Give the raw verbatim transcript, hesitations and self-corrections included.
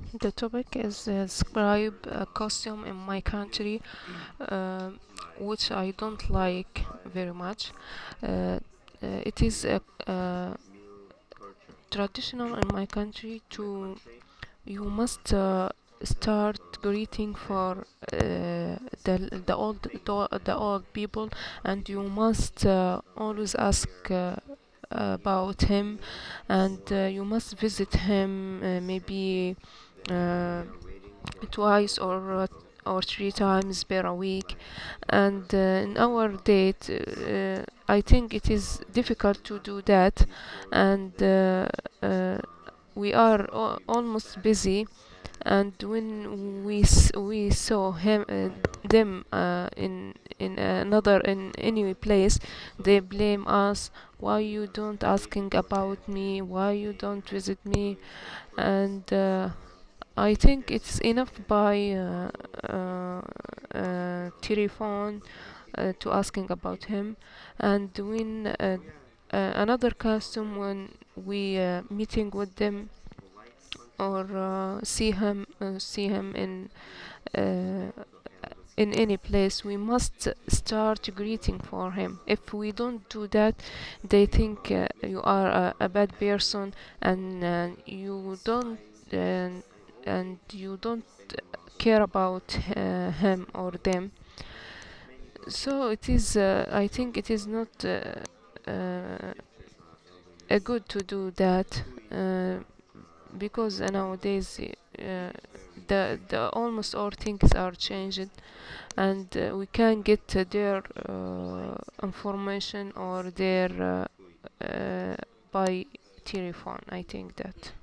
The topic is uh, describe a costume in my country, uh, which I don't like very much. Uh, uh, it is a, uh, traditional in my country to you must uh, start greeting for uh, the the old the, the old people, and you must uh, always ask uh, about him, and uh, you must visit him uh, maybe uh, twice or uh, or three times per week. And uh, in our date, uh, I think it is difficult to do that, and uh, uh, we are al- almost busy. And when we s- we saw him uh, them uh, in in another in any place, they blame us. Why you don't asking about me? Why you don't visit me? And uh, I think it's enough by uh, uh, uh, telephone uh, to asking about him. And when uh, uh, another custom, when we uh, meeting with them or uh, see him uh, see him in uh, in any place, we must start greeting for him. If we don't do that, they think uh, you are a, a bad person, and uh, you don't uh, and you don't care about uh, him or them. So it is uh, I think it is not uh, uh, a good to do that, uh, because nowadays uh, the the almost all things are changed, and uh, we can get uh, their uh, information or their uh, uh, by telephone. I think that.